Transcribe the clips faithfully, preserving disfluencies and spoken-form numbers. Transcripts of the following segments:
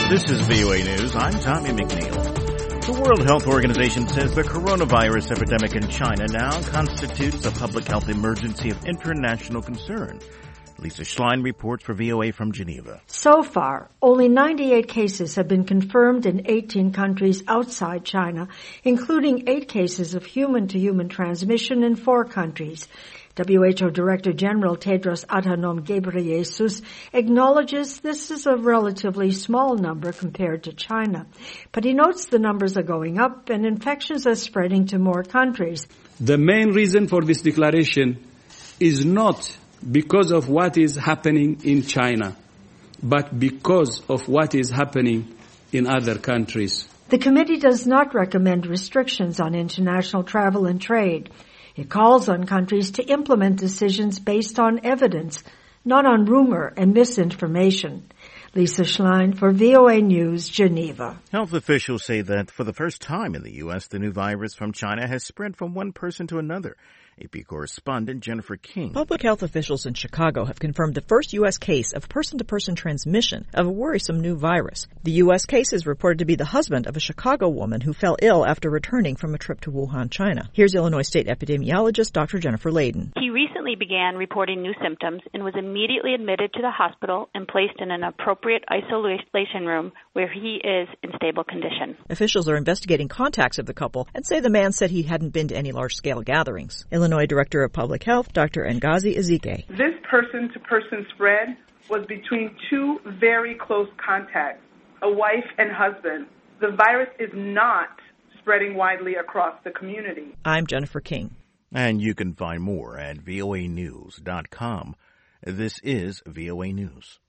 This is V O A News. I'm Tommy McNeil. The World Health Organization says the coronavirus epidemic in China now constitutes a public health emergency of international concern. Lisa Schlein reports for V O A from Geneva. So far, only ninety-eight cases have been confirmed in eighteen countries outside China, including eight cases of human-to-human transmission in four countries. W H O Director General Tedros Adhanom Ghebreyesus acknowledges this is a relatively small number compared to China, but he notes the numbers are going up and infections are spreading to more countries. The main reason for this declaration is not because of what is happening in China, but because of what is happening in other countries. The committee does not recommend restrictions on international travel and trade. It calls on countries to implement decisions based on evidence, not on rumor and misinformation. Lisa Schlein for V O A News, Geneva. Health officials say that for the first time in the U S, the new virus from China has spread from one person to another. A P correspondent Jennifer King. Public health officials in Chicago have confirmed the first U S case of person-to-person transmission of a worrisome new virus. The U S case is reported to be the husband of a Chicago woman who fell ill after returning from a trip to Wuhan, China. Here's Illinois State epidemiologist Doctor Jennifer Layden. He recently began reporting new symptoms and was immediately admitted to the hospital and placed in an appropriate isolation room where he is in stable condition. Officials are investigating contacts of the couple and say the man said he hadn't been to any large-scale gatherings. Illinois Director of Public Health, Doctor Ngozi Ezike. This person-to-person spread was between two very close contacts, a wife and husband. The virus is not spreading widely across the community. I'm Jennifer King. And you can find more at V O A news dot com. This is V O A News.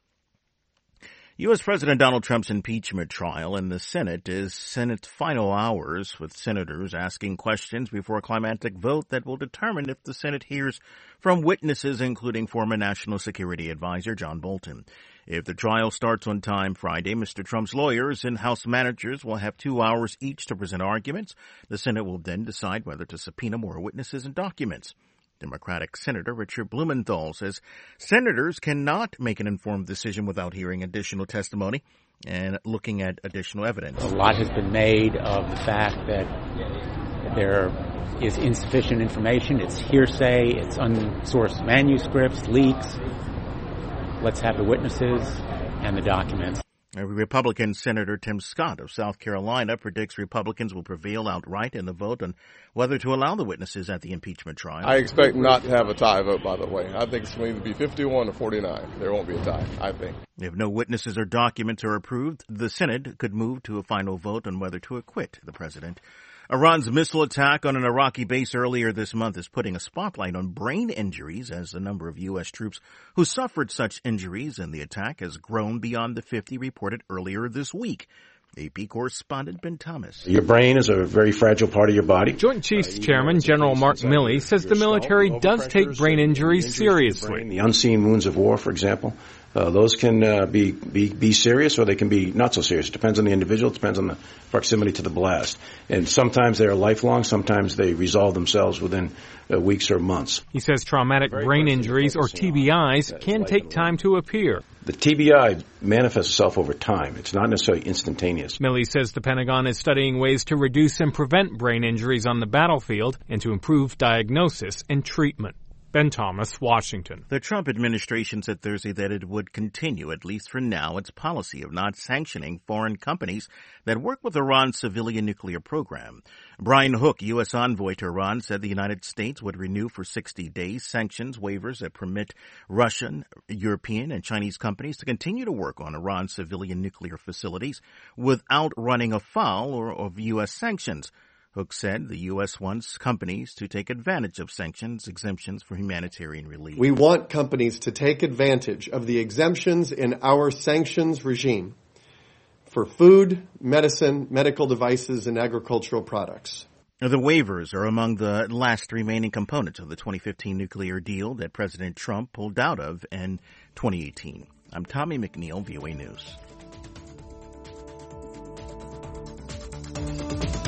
U S. President Donald Trump's impeachment trial in the Senate is in its final hours, with senators asking questions before a climactic vote that will determine if the Senate hears from witnesses, including former National Security Advisor John Bolton. If the trial starts on time Friday, Mister Trump's lawyers and House managers will have two hours each to present arguments. The Senate will then decide whether to subpoena more witnesses and documents. Democratic Senator Richard Blumenthal says senators cannot make an informed decision without hearing additional testimony and looking at additional evidence. A lot has been made of the fact that there is insufficient information. It's hearsay, it's unsourced manuscripts, leaks. Let's have the witnesses and the documents. Republican Senator Tim Scott of South Carolina predicts Republicans will prevail outright in the vote on whether to allow the witnesses at the impeachment trial. I expect not to have a tie vote, by the way. I think it's going to be fifty-one to forty-nine. There won't be a tie, I think. If no witnesses or documents are approved, the Senate could move to a final vote on whether to acquit the president. Iran's missile attack on an Iraqi base earlier this month is putting a spotlight on brain injuries as the number of U S troops who suffered such injuries in the attack has grown beyond the fifty reported earlier this week. A P correspondent Ben Thomas. Your brain is a very fragile part of your body. Joint Chiefs uh, Chairman know, General Mark Milley says the military does take brain injuries, injuries seriously. The, the unseen wounds of war, for example, uh, those can uh, be, be be serious or they can be not so serious. It depends on the individual. It depends on the proximity to the blast. And sometimes they are lifelong. Sometimes they resolve themselves within uh, weeks or months. He says traumatic brain injuries, or T B Is, can take time to appear. The T B I manifests itself over time. It's not necessarily instantaneous. Milley says the Pentagon is studying ways to reduce and prevent brain injuries on the battlefield and to improve diagnosis and treatment. Ben Thomas, Washington. The Trump administration said Thursday that it would continue, at least for now, its policy of not sanctioning foreign companies that work with Iran's civilian nuclear program. Brian Hook, U S envoy to Iran, said the United States would renew for sixty days sanctions waivers that permit Russian, European, and Chinese companies to continue to work on Iran's civilian nuclear facilities without running afoul or of U S sanctions. Hook said the U S wants companies to take advantage of sanctions exemptions for humanitarian relief. We want companies to take advantage of the exemptions in our sanctions regime for food, medicine, medical devices, and agricultural products. The waivers are among the last remaining components of the twenty fifteen nuclear deal that President Trump pulled out of in twenty eighteen. I'm Tommy McNeil, V O A News.